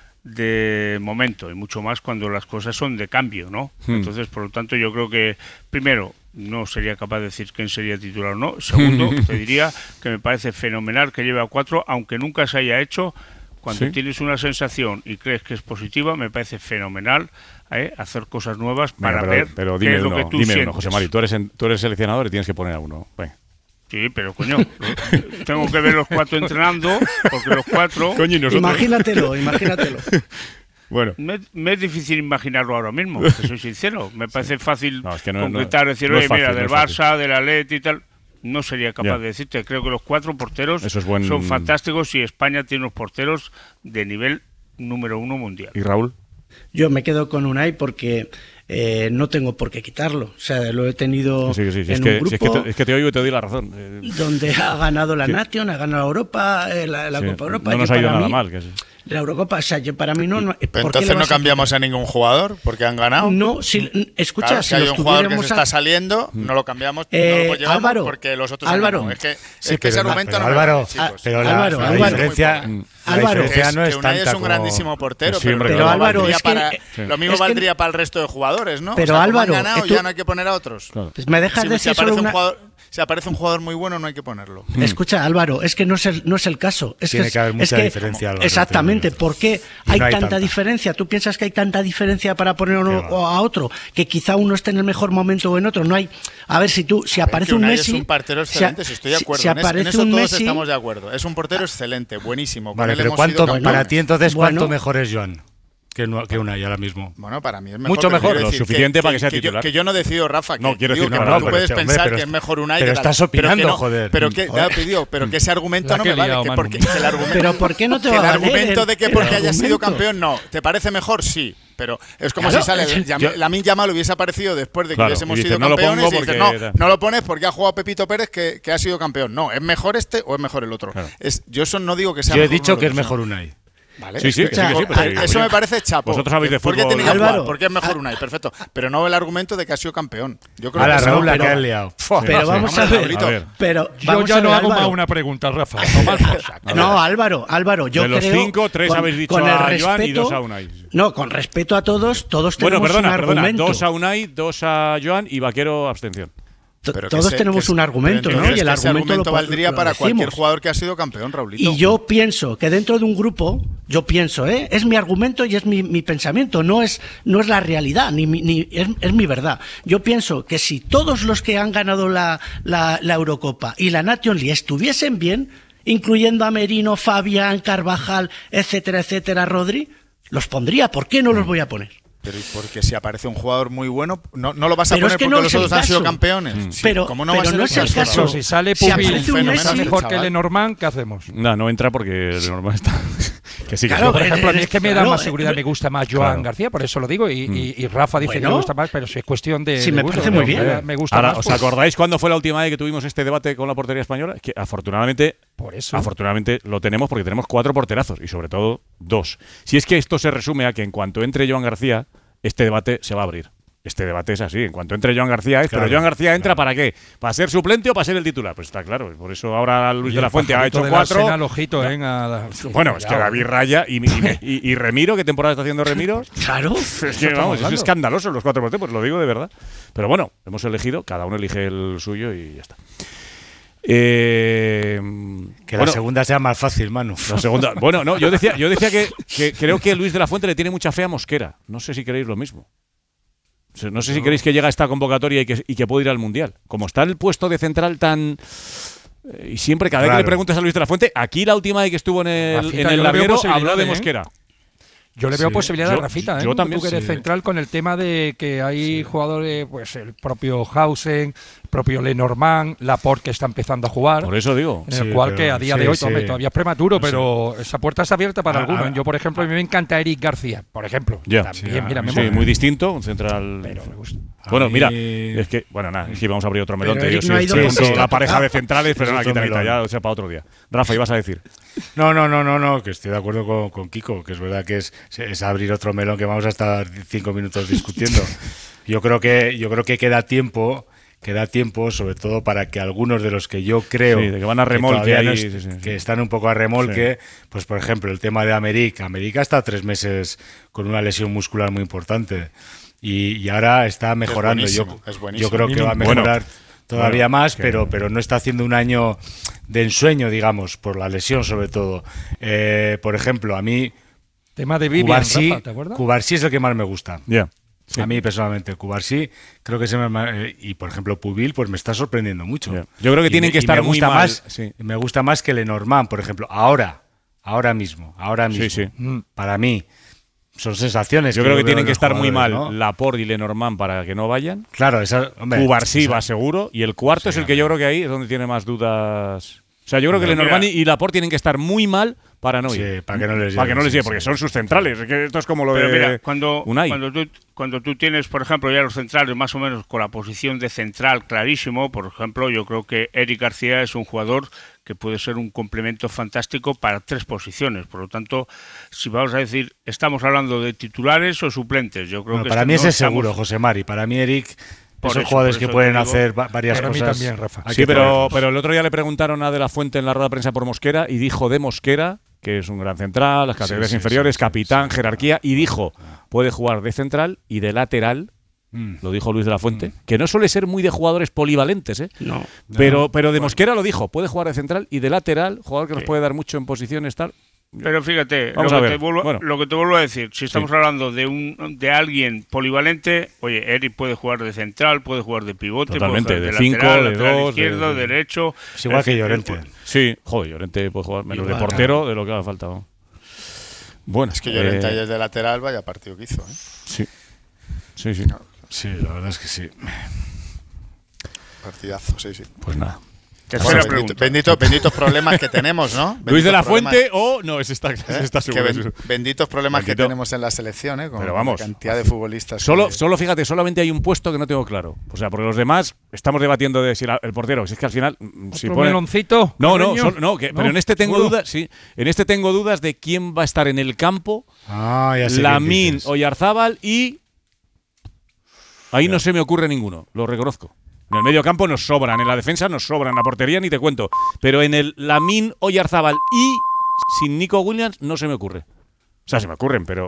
de momento y mucho más cuando las cosas son de cambio, ¿no? Hmm. Entonces, por lo tanto, yo creo que primero no sería capaz de decir quién sería titular o no. Segundo, te diría que me parece fenomenal que lleve a cuatro, aunque nunca se haya hecho. Cuando ¿sí? tienes una sensación y crees que es positiva, me parece fenomenal ¿eh? hacer cosas nuevas para Venga, pero, ver pero qué dime es lo uno, que tú dime sientes. uno, José Mari, tú eres, en, tú eres seleccionador y tienes que poner a uno. Venga. Sí, pero coño, tengo que ver los cuatro entrenando, porque los cuatro… Coño, imagínatelo, imagínatelo. Bueno. Me, me es difícil imaginarlo ahora mismo, que soy sincero. Me parece sí. fácil no, es que no, concretar, no, decir, no oye, fácil, mira, no del Barça, del Atleti y tal… No sería capaz yeah. de decirte. Creo que los cuatro porteros es buen... son fantásticos y España tiene unos porteros de nivel número uno mundial. ¿Y Raúl? Yo me quedo con Unai porque eh, no tengo por qué quitarlo. O sea, lo he tenido sí, sí, sí. en es un que, grupo… Si es, que te, es que te oigo y te doy la razón. Eh, donde ha ganado la ¿qué? Nation, ha ganado Europa, eh, la, la sí, Copa Europa. No nos yo ha ido nada mí, mal. Que sí. La Eurocopa, o sea, yo para mí no… no Pero entonces no cambiamos a, a ningún jugador porque han ganado. No, si, escucha, claro, si, si hay un jugador que se a... está saliendo, no lo cambiamos, eh, no lo llevamos Álvaro, porque los otros Álvaro, han ganado. Es que, sí, es que ese argumento pero no Álvaro, me vale, chicos. Pero la, Álvaro, la Álvaro, diferencia, Álvaro, la diferencia no es, es que Unai tanta es un como… grandísimo portero, sí, hombre, pero, pero lo Álvaro, es para, que, sí. lo mismo es valdría que, para el resto de jugadores, ¿no? Pero o sea, Álvaro, han ganado, tú, ya no hay que poner a otros. Pues me dejas si, decir si aparece solo un una… jugador… si aparece un jugador muy bueno no hay que ponerlo. Mm. Escucha, Álvaro, es que no es el, no es el caso. Es Tiene que, que haber mucha es que, diferencia, Álvaro. Exactamente. ¿Por qué hay, no hay tanta tanta. diferencia? ¿Tú piensas que hay tanta diferencia para poner uno a otro? Que quizá uno esté en el mejor momento o en otro. No hay. A ver, si tú, si A ver, aparece que un Unai Messi. es un portero excelente, si, si estoy de acuerdo. Si, si en, es, aparece en eso un todos Messi, estamos de acuerdo. Es un portero excelente, buenísimo. Con Vale, él pero hemos ¿cuánto, sido campeones. para ti entonces, Bueno. ¿cuánto mejor es Joan que, no, que Unai ahora mismo? Bueno, para mí es mejor. Mucho pero mejor, quiero lo decir suficiente que, para que sea que titular. Yo, que yo no decido, Rafa. Que No, quiero digo decir, que no, no, tú pero puedes este, hombre, pensar pero que es- es mejor Unai. pero que tal. estás opinando, pero que no, joder. Pero que, Joder. ya, pidió, pero que ese argumento La no que me he vale. liado, Que Manu. porque, que el argumento, Pero ¿por qué no te que va el a valer argumento el- de que el porque hayas sido argumento? campeón, no. ¿Te parece mejor? Sí. Pero es como Claro, si sale. es- Yam- yo- Lamine Yamal hubiese aparecido después de que Claro, hubiésemos y dices, sido no lo campeones pongo y dices, porque- no, no lo pones porque ha jugado Pepito Pérez que, que ha sido campeón. No, ¿es mejor este o es mejor el otro? Claro. Es, yo eso no digo que sea Yo he mejor dicho uno que de es los mejor otros. Unai. Vale. Sí, sí, que sí, que sí, pero A- sí, eso oye, me parece chapo. vosotros sabéis de ¿Por qué fútbol, tiene que Álvaro. jugar? Porque es mejor Unai, perfecto. Pero no el argumento de que ha sido campeón. Yo creo Ahora, que Raúl, la pero- que has liado. Pero Sí, vamos sí. a ver. Raulito. A ver. Pero Yo vamos ya a ver, no hago Álvaro. más una pregunta, Rafa. Tomás por saco. No, Álvaro, Álvaro, yo de los creo. cinco, tres con- habéis dicho con el a Joan y respeto- dos a Unai. No, con respeto a todos, todos Bueno, tenemos perdona, un perdona. argumento. Dos a Unai, dos a Joan y Vaquero abstención. T- Pero que todos ese- tenemos que un ese- argumento, pero ¿no? entonces Y el que ese argumento, argumento lo, valdría lo para cualquier decimos. jugador que ha sido campeón, Raulito. Y yo pienso que dentro de un grupo, yo pienso, ¿eh? es mi argumento y es mi, mi pensamiento, no es, no es la realidad, ni, mi- ni es, es mi verdad. Yo pienso que si todos los que han ganado la, la, la Eurocopa y la Nations League estuviesen bien, incluyendo a Merino, Fabián, Carvajal, etcétera, etcétera, Rodri, los pondría. ¿Por qué no los voy a poner? Pero ¿y porque si aparece un jugador muy bueno, no, no lo vas a Pero poner es que porque no los es el otros han sido caso. campeones. Mm. Sí, Pero- ¿cómo no pero va a ser no el es el caso? caso. Pero si sale Si Pubil, aparece un está Messi, mejor que chaval. Lenormand, ¿qué hacemos? No, no entra porque el normal está. que sí, que Claro, sí. Por ejemplo, a mí eh, es que me da claro, más seguridad, eh, me gusta más Joan claro. García, por eso lo digo, y, y- y Rafa dice que Bueno. me gusta más, pero si es cuestión de. Sí, de me gusto, parece ¿no? muy bien. Me, me gusta Ahora, más. ¿os pues, acordáis cuándo fue la última vez que tuvimos este debate con la portería española? Es que afortunadamente, Por eso. afortunadamente lo tenemos porque tenemos cuatro porterazos y sobre todo dos. Si es que esto se resume a que en cuanto entre Joan García, este debate se va a abrir. Este debate es así. En cuanto entre Joan García es, Claro, pero Joan García entra claro. ¿para qué? ¿Para ser suplente o para ser el titular? Pues está claro. Por eso ahora Luis y de la el Fuente ha pajarito hecho del cuatro. Arsenal, ojito, ¿eh? A- Bueno, es que Cuidado, David ¿eh? Raya y, y, y- y Remiro, ¿qué temporada está haciendo Remiro? Claro. Es que, estamos vamos, es hablando. escandaloso los cuatro porteros, pues lo digo de verdad. Pero bueno, hemos elegido, cada uno elige el suyo y ya está. Eh, Que bueno, la segunda sea más fácil, Manu. la segunda. Bueno, no, yo decía, yo decía que, que creo que Luis de la Fuente le tiene mucha fe a Mosquera. No sé si queréis lo mismo. O sea, No sé si queréis que llegue a esta convocatoria y que, y que pueda ir al Mundial. Como está el puesto de central tan... eh, Y siempre, cada vez que Claro. le preguntas a Luis de la Fuente, aquí la última vez que estuvo en el, Rafita, en yo el le veo larguero habló de posibilidades, ¿eh? Mosquera. Yo le veo Sí. posibilidad Yo- a Rafita, ¿eh? yo también, Tú que eres sí. central con el tema de que hay jugadores, pues el propio Hausen, el propio Lenormand, Laporte que está empezando a jugar. Por eso digo. En el Sí, cual pero- que a día de sí, hoy, sí. hombre, todavía es prematuro, No pero esa puerta está abierta para Ah, algunos. ah, Yo, por ejemplo, a mí me encanta Eric García, por ejemplo. Ya. También, Sí, mira, me Sí, mola. muy distinto, un central. Pero me gusta. Bueno, A mira, mí- es que, bueno, nada, es que vamos a abrir otro melón. Pero te digo, Eric sí, no ha sí, ido sí, porque sí, está la pareja tocado. de centrales, pero Es no, otro quita, quita, melón. ya, o sea, para otro día. Rafa, ibas a decir. No, no, no, no, no, que estoy de acuerdo con, con Kiko, que es verdad que es, es abrir otro melón que vamos a estar cinco minutos discutiendo. Yo creo que, yo creo que queda tiempo, queda tiempo, sobre todo para que algunos de los que yo creo Sí, de que van a remolque todavía no ahí, est- sí, sí, sí. que están un poco a remolque, pues por ejemplo el tema de América. América está tres meses con una lesión muscular muy importante y, y ahora está mejorando. Yo, buenísimo, es buenísimo. yo creo que va a Bueno, mejorar todavía bueno, más, que- pero, pero no está haciendo un año de ensueño, digamos, por la lesión sobre todo. Eh, por ejemplo, a mí Tema de Vivian, Cubarsí, Rafa, ¿te acuerdas? Cubarsí es el que más me gusta. Ya. Sí. A mí personalmente, Cubarsí, creo que se me eh, y por ejemplo Pubil, pues me está sorprendiendo mucho. Ya. Yo creo que Y tienen me- que y estar me muy gusta mal, más, sí. me gusta más que Lenormand, por ejemplo, ahora, ahora mismo, ahora mismo. Sí, sí. Mm, Para mí son sensaciones. Yo creo que veo tienen en que los estar muy mal jugadores, ¿no? Laporte y Lenormand para que no vayan. Claro, esa, hombre, Cubarsí esa- va seguro. Y el cuarto es el que yo creo que ahí es donde tiene más dudas. O sea, yo creo que Mira, Lenormand mira. y Laporte tienen que estar muy mal para no ir. Sí, para que no les Para que lleven, no les sí, lleve, porque sí. son sus centrales. Es que esto es como lo Pero de mira, cuando, Unai. cuando, tú, cuando tú tienes, por ejemplo, ya los centrales más o menos con la posición de central clarísimo, por ejemplo, yo creo que Eric García es un jugador que puede ser un complemento fantástico para tres posiciones. Por lo tanto, si vamos a decir, estamos hablando de titulares o suplentes, yo creo Bueno, que para es que mí no ese es estamos- seguro, José Mari. Para mí Eric, Por esos eso, jugadores por que eso pueden te digo, hacer va- varias para mí cosas. también, Rafa. hay Sí, que pero, ponerlos. pero el otro día le preguntaron a De la Fuente en la rueda de prensa por Mosquera y dijo de Mosquera, que es un gran central, las categorías Sí, sí, inferiores, sí, sí, capitán, sí, jerarquía, y dijo, puede jugar de central y de lateral Mm. Lo dijo Luis de la Fuente, mm. que no suele ser muy de jugadores polivalentes, ¿eh? No. Pero, no. pero de Mosquera lo dijo, puede jugar de central y de lateral, jugador que sí. nos puede dar mucho en posiciones, tal. Pero fíjate, lo que, te vuelvo, bueno. lo que te vuelvo a decir, si estamos sí. hablando de un de alguien polivalente, oye, Eric puede jugar de central, puede jugar de pivote, totalmente, puede jugar de, de cinco, lateral, de lateral dos, izquierdo, de, de, derecho. Es igual que Llorente. Sí, joder, Llorente puede jugar menos igual, de portero claro. de lo que haga falta. ¿no? Bueno, es que Llorente eh, ayer de lateral, vaya partido que hizo. ¿eh? Sí, sí, sí. Sí, la verdad es que sí. Partidazo, sí, sí. Pues nada. Bueno, bendito, bendito, benditos problemas que tenemos, ¿no? Benditos Luis de la Fuente o... Oh, no, ese está, ese está seguro. Ben, benditos problemas Bendito. que tenemos en la selección, ¿eh? Con Pero vamos, la cantidad de futbolistas. Solo, que... solo, fíjate, solamente hay un puesto que no tengo claro. O sea, porque los demás estamos debatiendo de si la, el portero, si es que al final... Si pone... meloncito? No, no, solo, no, que, no, pero en este tengo ¿seguro? dudas, sí. En este tengo dudas de quién va a estar en el campo. Ah, ya sé Lamine Oyarzábal y... Ahí ya. no se me ocurre ninguno, lo reconozco. En el medio campo nos sobran, en la defensa nos sobran, en la portería ni te cuento. Pero en el Lamine Oyarzábal y sin Nico Williams no se me ocurre. O sea, se me ocurren, pero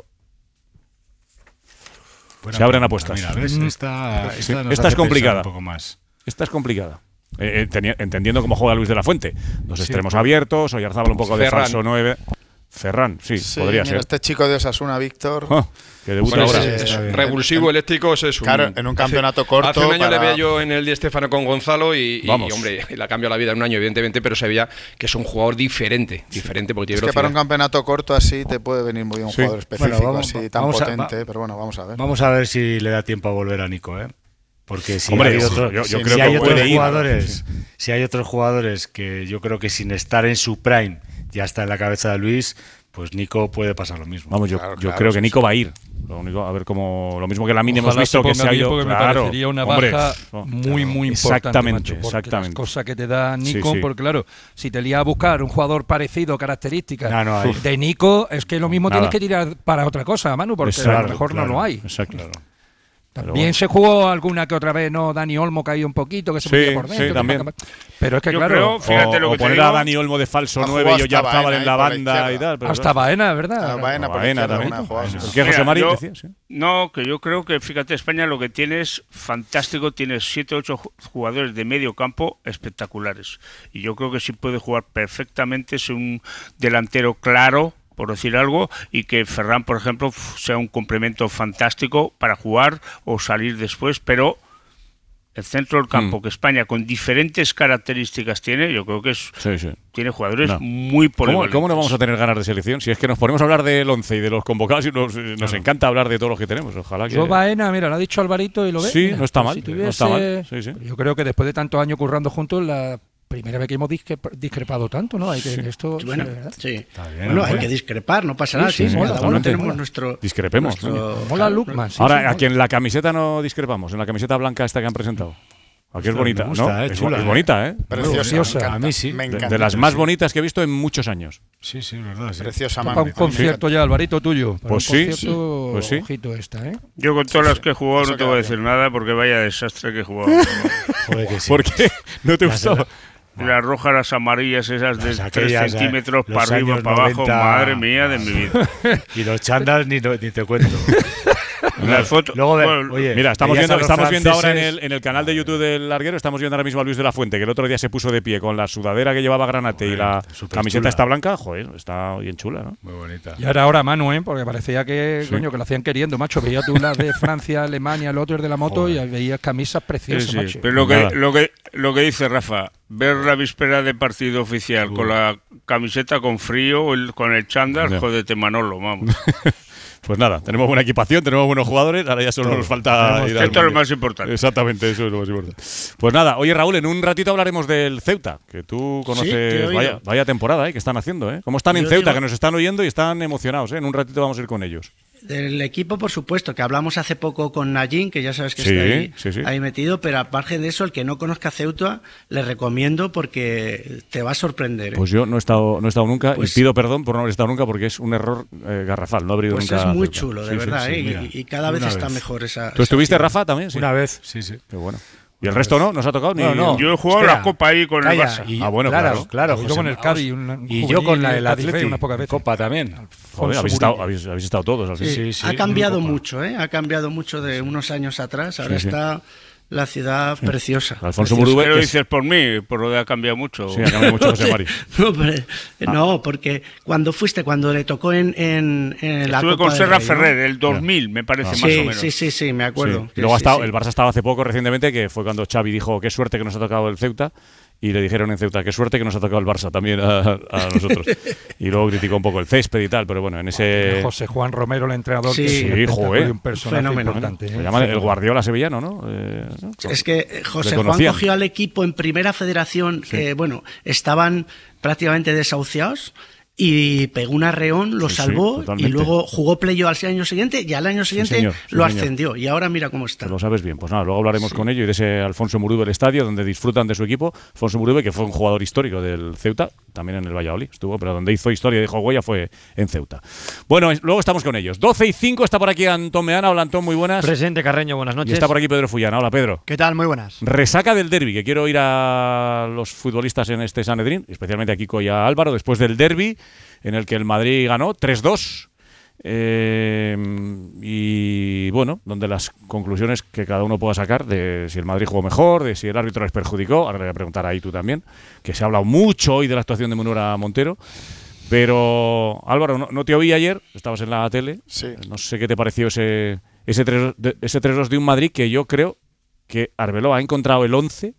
bueno, se abren apuestas. Mira, ¿ves? Esta, esta, sí, nos esta es complicada. Un poco más. Esta es complicada. Eh, eh, entendiendo cómo juega Luis de la Fuente. Dos sí, extremos pues, abiertos, Oyarzábal un poco Ferran. de falso nueve. Ferran, sí, sí podría mira, ser. Este chico de Osasuna, Víctor, oh, que debuta bueno, ahora. Es, es revulsivo, eléctrico, es un, claro, en un campeonato hace, corto. Hace un año para... le veía yo en el Di Stéfano con Gonzalo y, y, y hombre, le ha cambiado la vida en un año, evidentemente, pero se veía que es un jugador diferente, diferente porque tiene es que para un campeonato corto así te puede venir muy bien un sí. jugador específico, bueno, vamos, así tan potente, a, va, pero bueno, vamos a ver. Vamos a ver si le da tiempo a volver a Nico, ¿eh? Porque si Hombre, hay, otro, yo, yo si creo si que hay otros ir, jugadores, sí. si hay otros jugadores que yo creo que sin estar en su prime ya está en la cabeza de Luis, pues Nico puede pasar lo mismo. Vamos, yo, claro, yo claro, creo sí, que Nico sí. va a ir. Lo único, a ver cómo lo mismo que Lamine hemos Ojalá visto se que se ha ido. Porque Claro, me parecería una hombre, baja no, muy, muy importante. Exactamente, macho, exactamente. Las cosas que te da Nico, sí, sí. porque claro, si te lías a buscar un jugador parecido, características no, no de Nico, es que lo mismo Nada. tienes que tirar para otra cosa, Manu, porque Exacto, a lo mejor claro, no lo hay. Exacto. Claro. También bueno. se jugó alguna que otra vez, ¿no? Dani Olmo caído un poquito, que se sí, metía por dentro. Sí, también. Pero es que yo claro. Creo, fíjate o, lo que o poner te digo, a Dani Olmo de falso nueve y Oyarzábal en la banda la y tal. Pero hasta Baena, ¿verdad? Ah, Baena, por Baena izquierda, también. una ¿Por qué José Mari decía? Sí. No, que yo creo que, fíjate, España lo que tiene es fantástico, tiene siete o ocho jugadores de medio campo espectaculares. Y yo creo que sí puede jugar perfectamente, es un delantero claro, por decir algo, y que Ferran, por ejemplo, sea un complemento fantástico para jugar o salir después, pero el centro del campo, mm. que España con diferentes características tiene, yo creo que es sí, sí. tiene jugadores no. muy polivalentes. ¿Cómo, ¿Cómo no vamos a tener ganas de selección? Si es que nos ponemos a hablar del once y de los convocados y nos, nos claro. encanta hablar de todos los que tenemos. Ojalá que... Yo Baena, mira, lo ha dicho Alvarito y lo ve. Sí, mira, no está mal. Si tuviese... no está mal. Sí, sí. Yo creo que después de tantos años currando juntos, la primera vez que hemos discrepado tanto, ¿no? Hay que sí. esto, bueno, sí, sí. Bien, bueno, hay que discrepar, no pasa nada. Sí, sí, sí, sí, cada uno tenemos nuestro. Discrepemos. Nuestro, mola Lukman. Sí, Ahora, sí, aquí en la camiseta no discrepamos, en la camiseta blanca esta que han presentado. Aquí es bonita, gusta, ¿no? Eh, es, chula, es bonita, ¿eh? Preciosa. A mí sí. Me de, encanta. de las más bonitas que he visto en muchos años. Sí, sí, verdad. Sí. Preciosa, para un concierto ya, Alvarito, tuyo. Para pues un sí, concierto, pues sí. Ojito esta, ¿eh? Yo con todas sí, las que he jugado sí. no te voy a decir nada porque vaya desastre que he jugado. Joder, que sí. ¿Por qué? ¿No te gustó? Las rojas, las amarillas, esas de las tres aquellas, centímetros los para arriba, años para abajo, noventa. madre mía de mi vida. Y los chandas ni, no, ni te cuento. Las fotos. Luego de, Bueno, oye, mira, estamos veías viendo, a los estamos viendo ahora en franceses. el, en el canal de YouTube del Larguero, estamos viendo ahora mismo a Luis de la Fuente, que el otro día se puso de pie con la sudadera que llevaba Granate Joder, y la camiseta chula. esta blanca. Joder, está bien chula, ¿no? Muy bonita. Y ahora, ahora Manu, ¿eh? Porque parecía que, Sí. coño, que lo hacían queriendo, macho. Veías tú las de Francia, Alemania, el otro es de la moto Joder. y veías camisas preciosas, sí, sí. macho. Pero lo Nada. que, lo, que, lo que dice Rafa, ver la víspera de partido oficial Uy. con la camiseta con frío o el, con el chándal, Ya. jódete Manolo, vamos. Pues nada, tenemos buena equipación, tenemos buenos jugadores, ahora ya solo Todo. nos falta ir al Esto es lo Mundial. más importante. Exactamente, eso es lo más importante. Pues nada, oye Raúl, en un ratito hablaremos del Ceuta, que tú te he conoces, oído. vaya, vaya temporada ¿eh? que están haciendo, ¿eh? ¿Cómo están en Yo Ceuta? digo- Que nos están oyendo y están emocionados, ¿eh? En un ratito vamos a ir con ellos. Del equipo, por supuesto, que hablamos hace poco con Najin, que ya sabes que Sí, está ahí, sí, sí. ahí metido, pero aparte de eso, el que no conozca Ceuta, le recomiendo porque te va a sorprender. ¿eh? Pues yo no he estado, no he estado nunca Pues- y pido perdón por no haber estado nunca porque es un error eh, garrafal, no haber ido Pues nunca es muy a Ceuta. chulo, de Sí, sí, verdad, sí, ¿eh? mira. y, y cada vez Una está vez. mejor esa. ¿Tú esa estuviste, ciudad. Rafa, también? Sí. Una vez, sí, sí. Qué bueno. ¿Y el resto no? ¿Nos ha tocado? Ni... No, no. Yo he jugado Espera, la Copa ahí con calla, el Barça. Y, ah, bueno, claro, claro. claro. Y yo José, con el Cádiz, un y juvenil, yo con la, el Athletic, Atleti, una poca vez. Copa también. Joder, habéis estado, habéis, habéis estado todos al fin. Sí, Sí, sí, ha cambiado Copa. mucho, ¿eh? Ha cambiado mucho de unos años atrás. Ahora Sí, sí. está la ciudad preciosa. Alfonso preciosa. Murube, ¿Qué lo que es- dices por mí? Por lo de ha cambiado mucho. Sí, ha cambiado mucho José Mari. No, pero- no, porque cuando fuiste, cuando le tocó en, en, en la Estuve Copa con del Serra Rey, ¿no? Ferrer, el dos mil, me parece, más Sí, o menos. sí, sí, sí, me acuerdo. Sí. Sí, Luego ha sí, estado, sí. el Barça estaba hace poco, recientemente, que fue cuando Xavi dijo qué suerte que nos ha tocado el Ceuta, y le dijeron en Ceuta qué suerte que nos ha tocado el Barça también a, a nosotros. Y luego criticó un poco el césped y tal, pero bueno, en ese... José Juan Romero, el entrenador, Sí. que es un Sí, espectáculo joder. y un personaje Fenómeno. importante. Se ¿eh? llama el Guardiola sevillano, ¿no? Eh, ¿no? Es que eh, José Le Juan conocían. cogió al equipo en primera federación, que bueno, estaban prácticamente desahuciados, y pegó un arreón, lo Sí, sí, salvó, y totalmente. luego jugó playo al año siguiente, y al año siguiente señor, sí, lo señor. ascendió, y ahora mira cómo está. Te lo sabes bien. Pues nada, luego hablaremos con ello y de ese Alfonso Murube el estadio, donde disfrutan de su equipo. Alfonso Murube, que fue un jugador histórico del Ceuta, también en el Valladolid estuvo, pero donde hizo historia y dejó huella fue en Ceuta. Bueno, es- luego estamos con ellos. doce y cinco está por aquí Antón Meana. Hola Antón, muy buenas. Presente, Carreño, buenas Y noches. está por aquí Pedro Fullana. Hola Pedro. ¿Qué tal? Muy buenas. Resaca del derbi, que quiero ir a los futbolistas en este Sanedrín, especialmente a Kiko y a Álvaro, después del derbi, en el que el Madrid ganó tres dos. Eh, y bueno, donde las conclusiones que cada uno pueda sacar de si el Madrid jugó mejor, de si el árbitro les perjudicó, ahora le voy a preguntar ahí tú también, que se ha hablado mucho hoy de la actuación de Munera Montero. Pero Álvaro, no, no te oí ayer, estabas en la tele. Sí. No sé qué te pareció ese ese tres de- ese tres dos de un Madrid que yo creo que Arbeloa ha encontrado el once,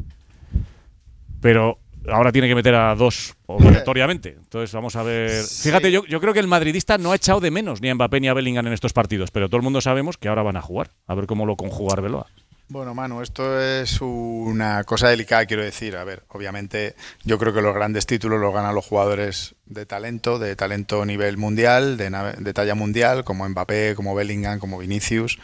pero ahora tiene que meter a dos obligatoriamente. Entonces vamos a ver. Sí. Fíjate, yo, yo creo que el madridista no ha echado de menos ni a Mbappé ni a Bellingham en estos partidos, pero todo el mundo sabemos que ahora van a jugar. A ver cómo lo conjuga Arbeloa. Bueno, Manu, esto es una cosa delicada, quiero decir. A ver, obviamente yo creo que los grandes títulos los ganan los jugadores de talento, de talento a nivel mundial, de, na- de talla mundial, como Mbappé, como Bellingham, como Vinicius.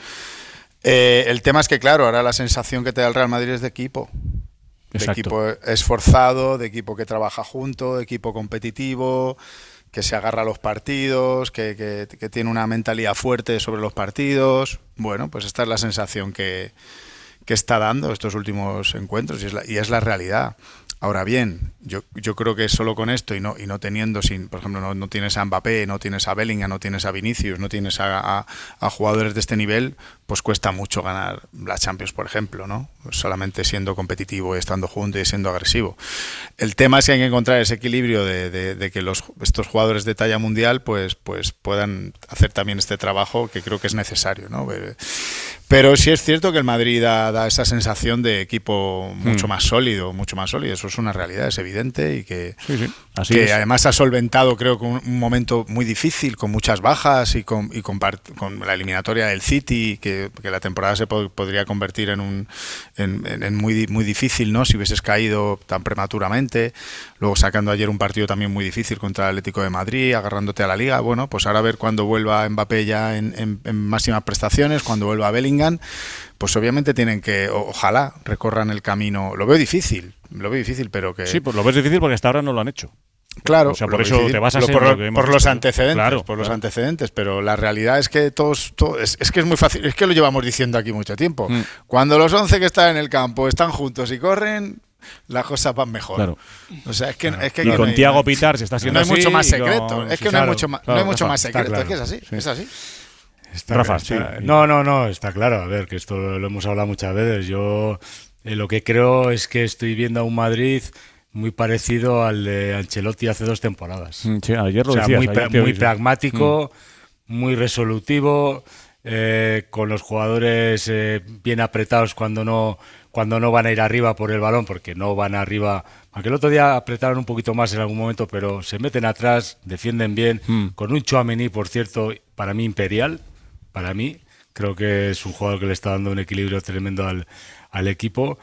Eh, el tema es que, claro, ahora la sensación que te da el Real Madrid es de equipo. De Exacto. equipo esforzado, de equipo que trabaja junto, de equipo competitivo, que se agarra a los partidos, que, que, que tiene una mentalidad fuerte sobre los partidos. Bueno, pues esta es la sensación que, que está dando estos últimos encuentros y es la, y es la realidad. Ahora bien, yo, yo creo que solo con esto y no, y no teniendo, sin, por ejemplo, no, no tienes a Mbappé, no tienes a Bellingham, no tienes a Vinicius, no tienes a, a, a jugadores de este nivel, pues cuesta mucho ganar la Champions, por ejemplo, ¿no? Solamente siendo competitivo, estando junto y siendo agresivo. El tema es que hay que encontrar ese equilibrio de, de, de que los, estos jugadores de talla mundial pues, pues puedan hacer también este trabajo que creo que es necesario, ¿no? Pero, pero sí es cierto que el Madrid da, da esa sensación de equipo mucho Mm. más sólido, mucho más sólido. Eso es una realidad, es evidente y que, Sí, sí. Así que es. además ha solventado, creo, que un, un momento muy difícil, con muchas bajas y con, y con, part- con la eliminatoria del City, que, que la temporada se po- podría convertir en un en, en- en muy, di- muy difícil, ¿no? Si hubieses caído tan prematuramente. Luego sacando ayer un partido también muy difícil contra el Atlético de Madrid, agarrándote a la Liga. Bueno, pues ahora a ver cuando vuelva Mbappé ya en, en- en máximas prestaciones, cuando vuelva Bellingham, pues obviamente tienen que, o- ojalá, recorran el camino. Lo veo difícil, lo veo difícil, pero que... Sí, pues lo ves difícil porque hasta ahora no lo han hecho. Claro, O sea, lo por veo eso difícil, te basas lo- en por, lo lo- que hemos por los visto. antecedentes, Claro, por los claro. antecedentes, pero la realidad es que todos, todo- es, es que es muy fácil, es que lo llevamos diciendo aquí mucho tiempo. Mm. Cuando los once que están en el campo están juntos y corren, las cosas van mejor. Claro. O sea, es que, es que Y no con hay- Tiago Pitar se está haciendo no hay así, mucho más y con- secreto, es que sí, no hay claro, mucho más, no claro, hay mucho Rafa, más está secreto, es claro. que es así, Sí. es así. Está Rafa, claro, sí. está- No, no, no, está claro. A ver, que esto lo, lo hemos hablado muchas veces. Yo eh, lo que creo es que estoy viendo a un Madrid muy parecido al de Ancelotti hace dos temporadas. Mm, sí, ayer lo O sea, decías, muy, ayer pra- te muy oí, sí. pragmático, muy resolutivo, eh, con los jugadores eh, bien apretados cuando no cuando no van a ir arriba por el balón, porque no van arriba. Aunque el otro día apretaron un poquito más en algún momento, pero se meten atrás, defienden bien, Mm. con un Tchouaméni, por cierto, para mí imperial, para mí. Creo que es un jugador que le está dando un equilibrio tremendo al, al equipo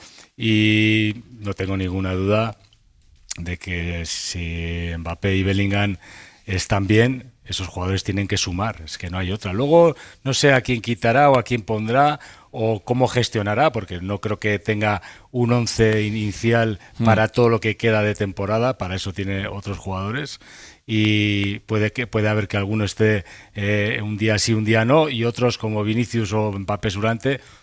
y no tengo ninguna duda de que si Mbappé y Bellingham están bien, esos jugadores tienen que sumar, es que no hay otra. Luego no sé a quién quitará o a quién pondrá o cómo gestionará, porque no creo que tenga un once inicial Mm. para todo lo que queda de temporada, para eso tiene otros jugadores y puede que puede haber que alguno esté eh, un día sí, un día no, y otros como Vinicius o Mbappé Durante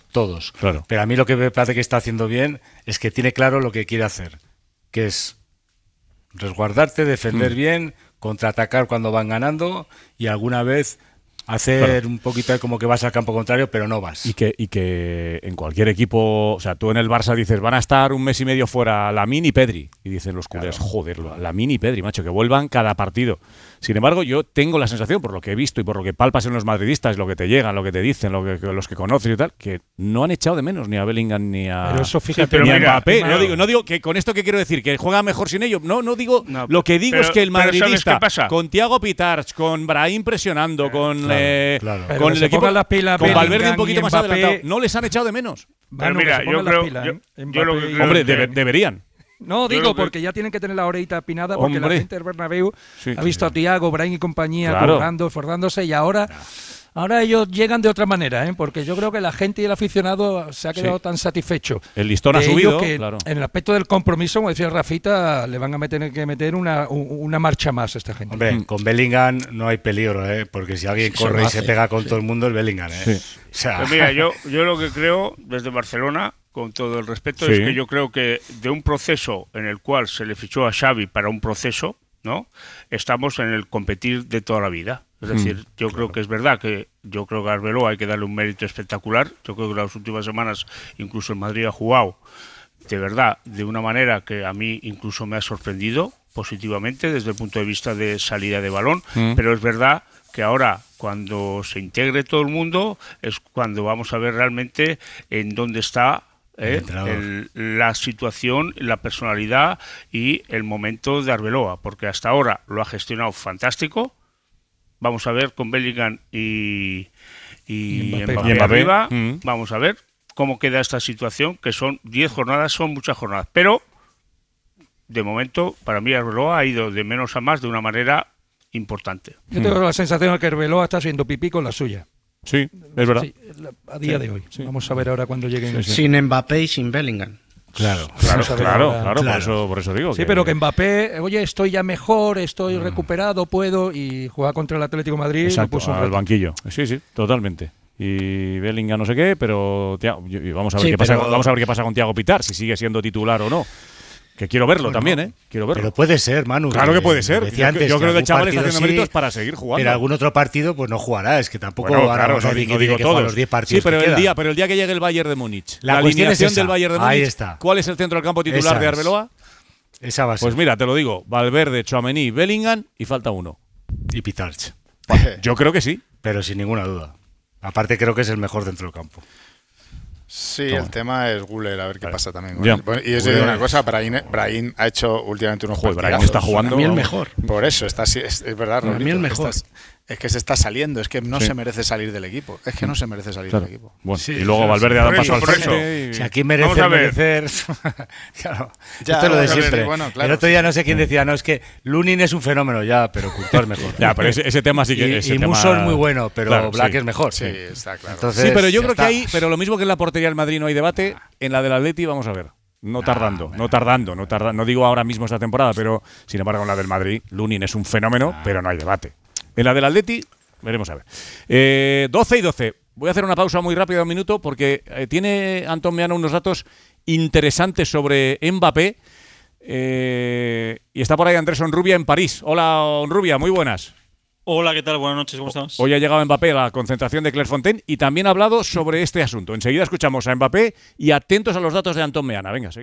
todos. Claro. Pero a mí lo que me parece que está haciendo bien es que tiene claro lo que quiere hacer, que es resguardarte, defender Mm. bien, contraatacar cuando van ganando y alguna vez hacer Claro. un poquito de como que vas al campo contrario, pero no vas. Y que, y que en cualquier equipo, o sea, tú en el Barça dices, van a estar un mes y medio fuera Lamine y Pedri. Y dicen los culés, Claro. joder, Lamine y Pedri, macho, que vuelvan cada partido. Sin embargo, yo tengo la sensación, por lo que he visto y por lo que palpas en los madridistas, lo que te llegan, lo que te dicen, lo que, los que conoces y tal, que no han echado de menos ni a Bellingham ni a, Pero eso, fíjate, sí, pero ni a mira, Mbappé. claro. No digo, no digo que con esto que quiero decir, que juega mejor sin ellos. No, no digo. No, lo que digo pero- es que el pero ¿sabes madridista, qué pasa? con Thiago Pitarch, con Brahim presionando, con, claro, eh, claro. Pero con que el se equipo, pongan las pilas con Valverde Bellingham un poquito y más Mbappé. adelantado, no les han echado de menos. Pero Manu, mira, que se pongan yo las creo- pilas, yo- ¿eh? yo Mbappé lo que y- creo Hombre, que- debe- deberían. No, Yo digo, lo que- porque ya tienen que tener la orejita pinada porque Hombre. la gente del Bernabéu Sí, ha visto a Thiago, Brahim y compañía Claro. currando, esforzándose y ahora, ahora ellos llegan de otra manera, ¿eh? Porque yo creo que la gente y el aficionado se ha quedado Sí. tan satisfecho El listón ha de ello subido, que claro. en el aspecto del compromiso, como decía Rafita, le van a meter que meter una, un- una marcha más a esta gente. Hombre, Mm. con Bellingham no hay peligro, ¿eh? Porque si alguien Eso corre lo y se hace, pega con sí. todo el mundo es Bellingham, ¿eh? Sí. O sea, Pues mira, yo, yo lo que creo desde Barcelona, con todo el respeto, Sí. es que yo creo que de un proceso en el cual se le fichó a Xavi para un proceso, ¿no? Estamos en el competir de toda la vida. Es decir, Mm, yo creo que es verdad que yo creo que a Arbeloa hay que darle un mérito espectacular. Yo creo que las últimas semanas incluso el Madrid ha jugado de verdad de una manera que a mí incluso me ha sorprendido positivamente desde el punto de vista de salida de balón, Mm. pero es verdad que ahora cuando se integre todo el mundo es cuando vamos a ver realmente en dónde está El ¿eh? entrenador. el- la situación, la personalidad y el momento de Arbeloa, porque hasta ahora lo ha gestionado fantástico. Vamos a ver con Bellingham y, y, Y Mbappé. Mbappé Y Mbappé. arriba, Mm. vamos a ver cómo queda esta situación, que son diez jornadas, son muchas jornadas, pero de momento para mí Arbeloa ha ido de menos a más de una manera importante. Yo tengo la sensación de que Arbeloa está haciendo pipí con la suya. Sí, es verdad. Sí, a día Sí, de hoy. sí. Vamos a ver ahora cuando lleguen. Sí, sí. Sin Mbappé y sin Bellingham. claro. Claro, Vamos a ver claro, ahora. claro, por Claro. eso, por eso digo. Sí, pero que Mbappé, oye, estoy ya mejor, estoy recuperado, puedo, y juega contra el Atlético de Madrid. lo Exacto, puso un al reto. banquillo. Sí, sí, totalmente. Y Bellingham no sé qué, pero Thiago- y- y vamos a ver Sí, qué pasa, pero- vamos a ver qué pasa con Thiago Pitar, si sigue siendo titular o no. Que quiero verlo también, ¿eh? Quiero verlo. Pero puede ser, Manu. Claro que puede ser. Decía Yo, antes yo que creo que el algún chaval está partido haciendo sí, méritos para seguir jugando. Pero algún otro partido pues no jugará. Es que tampoco Bueno, ahora claro, vamos a no, decir no que digo tiene que jugar todos. los diez Sí, partidos pero que el quedan. día, pero el día que llegue el Bayern de Múnich, La la, cuestión es alineación esa. del Bayern de Ahí Múnich, está. ¿cuál es el centro del campo titular Esa de es. Arbeloa? Esa va a ser. Pues mira, te lo digo, Valverde, Tchouaméni, Bellingham y falta uno. Y Pitarch. Yo creo que sí. Pero sin ninguna duda. Aparte creo que es el mejor dentro del campo. Sí, Toma. el tema es Guller, a ver qué Vale. pasa también con Ya. él. Bueno, y os digo una cosa, Brahim, Brahim ha hecho últimamente unos Joder, Brahim partidazos. está jugando. Para mí el vamos. mejor. Por eso, está, así- es, es verdad, Para mí Raulito, el que mejor. estás- es que se está saliendo, es que no Sí. se merece salir del equipo. Es que no se merece salir Claro. del equipo. Bueno, Sí, y luego sí, Valverde sí. ha dado Por un paso eso, al por frente. y- Si aquí merece, Vamos a ver. merecer. Claro. Ya, Esto es lo de vamos a ver, siempre. bueno, claro. El otro día no sé quién decía, no, es que Lunin es un fenómeno ya, pero Courtois es mejor. Ya, pero ese, ese tema sí que. y ese y tema- Musso es muy bueno, pero Claro, Black sí. es mejor. Sí, está claro. Entonces, Sí, pero yo ya creo que está. ahí, pero lo mismo que en la portería del Madrid no hay debate, en la del Atleti vamos a ver. No tardando, no tardando, no tardando. No digo ahora mismo esta temporada, pero sin embargo en la del Madrid, Lunin es un fenómeno, pero no hay debate. En la del Atleti, veremos a ver. Eh, doce y doce. Voy a hacer una pausa muy rápida, un minuto, porque eh, tiene Antón Meano unos datos interesantes sobre Mbappé. Eh, y está por ahí Andrés Onrubia en París. Hola, Onrubia, muy buenas. Hola, ¿qué tal? Buenas noches, ¿cómo estás? Hoy ha llegado Mbappé a la concentración de Clairefontaine y también ha hablado sobre este asunto. Enseguida escuchamos a Mbappé y atentos a los datos de Antón Meana. Venga, seguimos.